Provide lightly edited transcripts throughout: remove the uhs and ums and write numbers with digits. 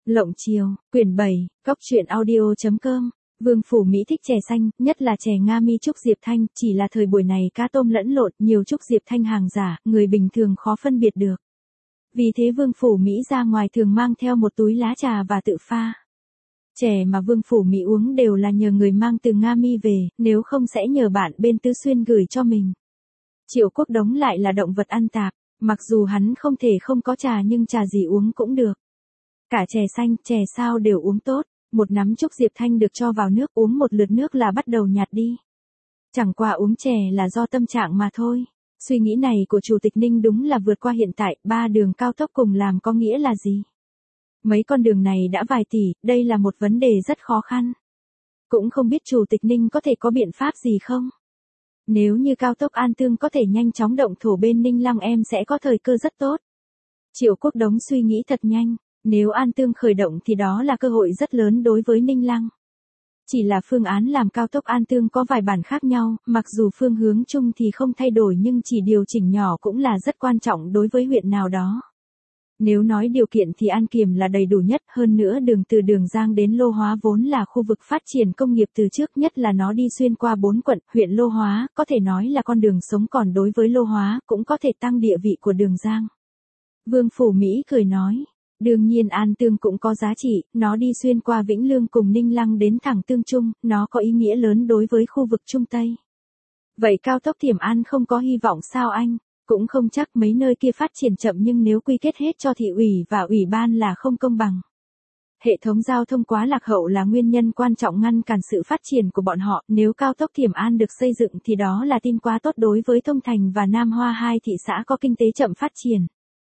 Lộng Chiều, quyển 7, Cóc truyện audio.com. Vương Phủ Mỹ thích chè xanh, nhất là chè Nga Mi Trúc Diệp Thanh, chỉ là thời buổi này cá tôm lẫn lộn, nhiều Trúc Diệp Thanh hàng giả, người bình thường khó phân biệt được. Vì thế Vương Phủ Mỹ ra ngoài thường mang theo một túi lá trà và tự pha. Chè mà Vương Phủ Mỹ uống đều là nhờ người mang từ Nga Mi về, nếu không sẽ nhờ bạn bên Tứ Xuyên gửi cho mình. Triệu Quốc Đống lại là động vật ăn tạp, mặc dù hắn không thể không có trà nhưng trà gì uống cũng được. Cả chè xanh, chè sao đều uống tốt, một nắm Trúc Diệp Thanh được cho vào nước uống một lượt nước là bắt đầu nhạt đi. Chẳng qua uống chè là do tâm trạng mà thôi. Suy nghĩ này của Chủ tịch Ninh đúng là vượt qua hiện tại, 3 đường cao tốc cùng làm có nghĩa là gì? Mấy con đường này đã vài tỷ, đây là một vấn đề rất khó khăn. Cũng không biết Chủ tịch Ninh có thể có biện pháp gì không? Nếu như cao tốc An Tương có thể nhanh chóng động thổ bên Ninh Lăng em sẽ có thời cơ rất tốt. Triệu Quốc Đống suy nghĩ thật nhanh. Nếu An Tương khởi động thì đó là cơ hội rất lớn đối với Ninh Lăng. Chỉ là phương án làm cao tốc An Tương có vài bản khác nhau, mặc dù phương hướng chung thì không thay đổi nhưng chỉ điều chỉnh nhỏ cũng là rất quan trọng đối với huyện nào đó. Nếu nói điều kiện thì An Kiềm là đầy đủ nhất, hơn nữa đường từ Đường Giang đến Lô Hóa vốn là khu vực phát triển công nghiệp từ trước, nhất là nó đi xuyên qua 4 quận, huyện Lô Hóa, có thể nói là con đường sống còn đối với Lô Hóa, cũng có thể tăng địa vị của Đường Giang. Vương Phủ Mỹ cười nói. Đương nhiên An Tương cũng có giá trị, nó đi xuyên qua Vĩnh Lương cùng Ninh Lăng đến thẳng Tương Trung, nó có ý nghĩa lớn đối với khu vực Trung Tây. Vậy cao tốc Thiểm An không có hy vọng sao anh? Cũng không chắc, mấy nơi kia phát triển chậm nhưng nếu quy kết hết cho thị ủy và ủy ban là không công bằng. Hệ thống giao thông quá lạc hậu là nguyên nhân quan trọng ngăn cản sự phát triển của bọn họ, nếu cao tốc Thiểm An được xây dựng thì đó là tin quá tốt đối với Thông Thành và Nam Hoa, hai thị xã có kinh tế chậm phát triển.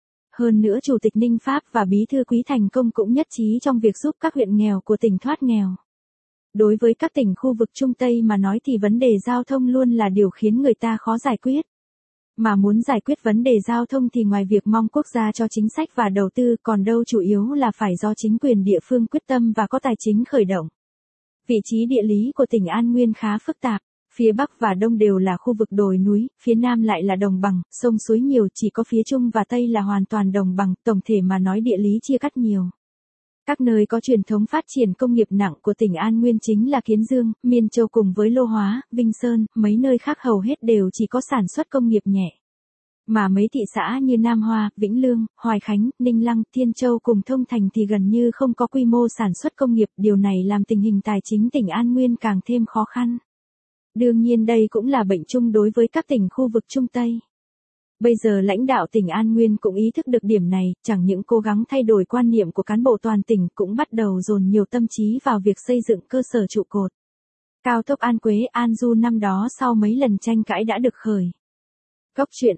Hơn nữa Chủ tịch Ninh Pháp và Bí thư Quý Thành Công cũng nhất trí trong việc giúp các huyện nghèo của tỉnh thoát nghèo. Đối với các tỉnh khu vực Trung Tây mà nói thì vấn đề giao thông luôn là điều khiến người ta khó giải quyết. Mà muốn giải quyết vấn đề giao thông thì ngoài việc mong quốc gia cho chính sách và đầu tư còn đâu chủ yếu là phải do chính quyền địa phương quyết tâm và có tài chính khởi động. Vị trí địa lý của tỉnh An Nguyên khá phức tạp. Phía Bắc và Đông đều là khu vực đồi núi, phía Nam lại là đồng bằng, sông suối nhiều, chỉ có phía Trung và Tây là hoàn toàn đồng bằng, tổng thể mà nói địa lý chia cắt nhiều. Các nơi có truyền thống phát triển công nghiệp nặng của tỉnh An Nguyên chính là Kiến Dương, Miên Châu cùng với Lô Hóa, Vinh Sơn, mấy nơi khác hầu hết đều chỉ có sản xuất công nghiệp nhẹ. Mà mấy thị xã như Nam Hoa, Vĩnh Lương, Hoài Khánh, Ninh Lăng, Thiên Châu cùng Thông Thành thì gần như không có quy mô sản xuất công nghiệp, điều này làm tình hình tài chính tỉnh An Nguyên càng thêm khó khăn. Đương nhiên đây cũng là bệnh chung đối với các tỉnh khu vực Trung Tây. Bây giờ lãnh đạo tỉnh An Nguyên cũng ý thức được điểm này, chẳng những cố gắng thay đổi quan niệm của cán bộ toàn tỉnh cũng bắt đầu dồn nhiều tâm trí vào việc xây dựng cơ sở trụ cột. Cao tốc An Quế An Du năm đó sau mấy lần tranh cãi đã được khởi. Cóc truyện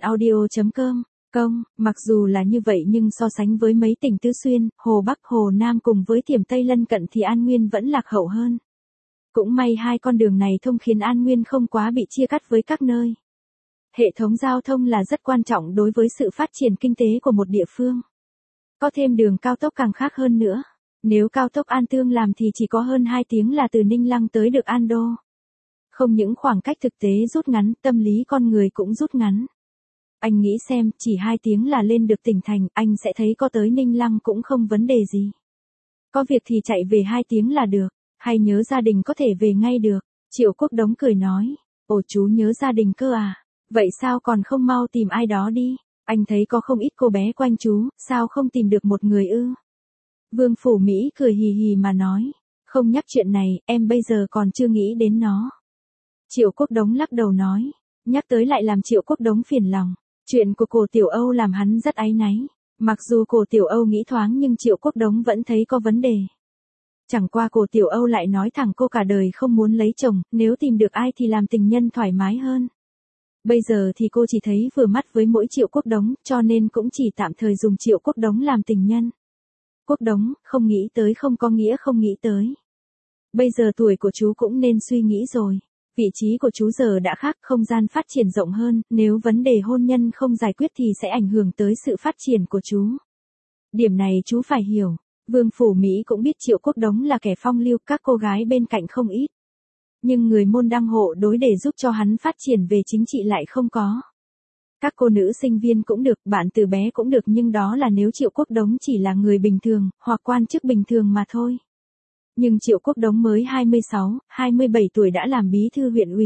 audio.com, mặc dù là như vậy nhưng so sánh với mấy tỉnh Tứ Xuyên, Hồ Bắc, Hồ Nam cùng với Thiểm Tây lân cận thì An Nguyên vẫn lạc hậu hơn. Cũng may hai con đường này thông khiến An Nguyên không quá bị chia cắt với các nơi. Hệ thống giao thông là rất quan trọng đối với sự phát triển kinh tế của một địa phương. Có thêm đường cao tốc càng khác hơn nữa. Nếu cao tốc An Tương làm thì chỉ có hơn 2 tiếng là từ Ninh Lăng tới được An Đô. Không những khoảng cách thực tế rút ngắn, tâm lý con người cũng rút ngắn. Anh nghĩ xem, chỉ 2 tiếng là lên được tỉnh thành, anh sẽ thấy có tới Ninh Lăng cũng không vấn đề gì. Có việc thì chạy về 2 tiếng là được. Hay nhớ gia đình có thể về ngay được. Triệu Quốc Đống cười nói. Ồ chú nhớ gia đình cơ à? Vậy sao còn không mau tìm ai đó đi? Anh thấy có không ít cô bé quanh chú, sao không tìm được một người ư? Vương Phủ Mỹ cười hì hì mà nói. Không nhắc chuyện này, em bây giờ còn chưa nghĩ đến nó. Triệu Quốc Đống lắc đầu nói. Nhắc tới lại làm Triệu Quốc Đống phiền lòng. Chuyện của cô Tiểu Âu làm hắn rất áy náy. Mặc dù cô Tiểu Âu nghĩ thoáng nhưng Triệu Quốc Đống vẫn thấy có vấn đề. Chẳng qua cô Tiểu Âu lại nói thẳng cô cả đời không muốn lấy chồng, nếu tìm được ai thì làm tình nhân thoải mái hơn. Bây giờ thì cô chỉ thấy vừa mắt với mỗi Triệu Quốc Đống, cho nên cũng chỉ tạm thời dùng Triệu Quốc Đống làm tình nhân. Quốc Đống, không nghĩ tới không có nghĩa không nghĩ tới. Bây giờ tuổi của chú cũng nên suy nghĩ rồi. Vị trí của chú giờ đã khác, không gian phát triển rộng hơn, nếu vấn đề hôn nhân không giải quyết thì sẽ ảnh hưởng tới sự phát triển của chú. Điểm này chú phải hiểu. Vương Phủ Mỹ cũng biết Triệu Quốc Đống là kẻ phong lưu, các cô gái bên cạnh không ít. Nhưng người môn đăng hộ đối để giúp cho hắn phát triển về chính trị lại không có. Các cô nữ sinh viên cũng được, bạn từ bé cũng được, nhưng đó là nếu Triệu Quốc Đống chỉ là người bình thường, hoặc quan chức bình thường mà thôi. Nhưng Triệu Quốc Đống mới 26, 27 tuổi đã làm bí thư huyện ủy.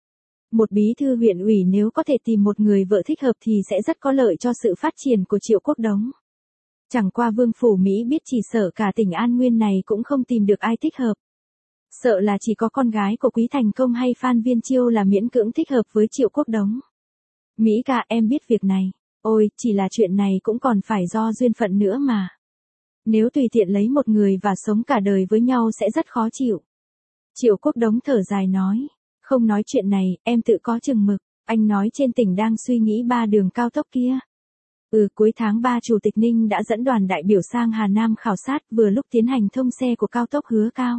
Một bí thư huyện ủy nếu có thể tìm một người vợ thích hợp thì sẽ rất có lợi cho sự phát triển của Triệu Quốc Đống. Chẳng qua Vương Phủ Mỹ biết chỉ sợ cả tỉnh An Nguyên này cũng không tìm được ai thích hợp. Sợ là chỉ có con gái của Quý Thành Công hay Phan Viên Chiêu là miễn cưỡng thích hợp với Triệu Quốc Đống. Mỹ ca, em biết việc này. Ôi, chỉ là chuyện này cũng còn phải do duyên phận nữa mà. Nếu tùy tiện lấy một người và sống cả đời với nhau sẽ rất khó chịu. Triệu Quốc Đống thở dài nói. Không nói chuyện này, em tự có chừng mực. Anh nói trên tỉnh đang suy nghĩ 3 đường cao tốc kia. Cuối tháng 3 Chủ tịch Ninh đã dẫn đoàn đại biểu sang Hà Nam khảo sát, vừa lúc tiến hành thông xe của cao tốc Hứa Cao.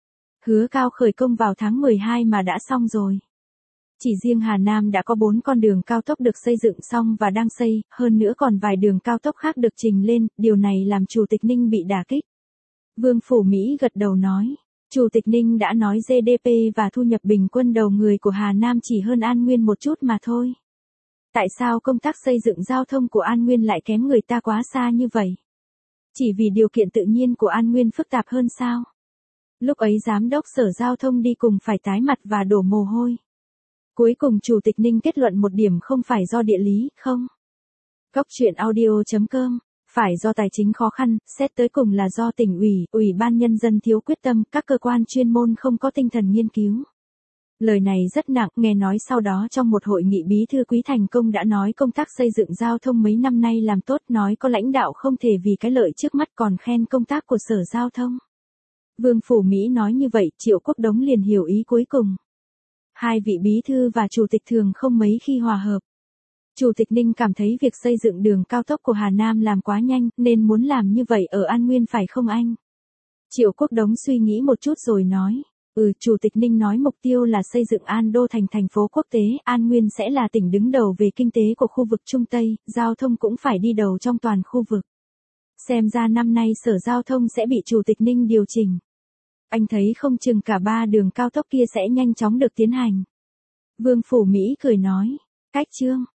Hứa Cao khởi công vào tháng 12 mà đã xong rồi. Chỉ riêng Hà Nam đã có 4 con đường cao tốc được xây dựng xong và đang xây, hơn nữa còn vài đường cao tốc khác được trình lên, điều này làm Chủ tịch Ninh bị đả kích. Vương Phủ Mỹ gật đầu nói. Chủ tịch Ninh đã nói GDP và thu nhập bình quân đầu người của Hà Nam chỉ hơn An Nguyên một chút mà thôi. Tại sao công tác xây dựng giao thông của An Nguyên lại kém người ta quá xa như vậy? Chỉ vì điều kiện tự nhiên của An Nguyên phức tạp hơn sao? Lúc ấy giám đốc sở giao thông đi cùng phải tái mặt và đổ mồ hôi. Cuối cùng Chủ tịch Ninh kết luận một điểm không phải do địa lý, không. Cóc truyện audio.com, phải do tài chính khó khăn, xét tới cùng là do tỉnh ủy, ủy ban nhân dân thiếu quyết tâm, các cơ quan chuyên môn không có tinh thần nghiên cứu. Lời này rất nặng, nghe nói sau đó trong một hội nghị bí thư Quý Thành Công đã nói công tác xây dựng giao thông mấy năm nay làm tốt, nói có lãnh đạo không thể vì cái lợi trước mắt còn khen công tác của sở giao thông. Vương Phủ Mỹ nói như vậy, Triệu Quốc Đống liền hiểu ý cuối cùng. Hai vị bí thư và chủ tịch thường không mấy khi hòa hợp. Chủ tịch Ninh cảm thấy việc xây dựng đường cao tốc của Hà Nam làm quá nhanh, nên muốn làm như vậy ở An Nguyên phải không anh? Triệu Quốc Đống suy nghĩ một chút rồi nói. Chủ tịch Ninh nói mục tiêu là xây dựng An Đô thành thành phố quốc tế, An Nguyên sẽ là tỉnh đứng đầu về kinh tế của khu vực Trung Tây, giao thông cũng phải đi đầu trong toàn khu vực. Xem ra năm nay sở giao thông sẽ bị Chủ tịch Ninh điều chỉnh. Anh thấy không chừng cả 3 đường cao tốc kia sẽ nhanh chóng được tiến hành. Vương Phủ Mỹ cười nói. Cách chương.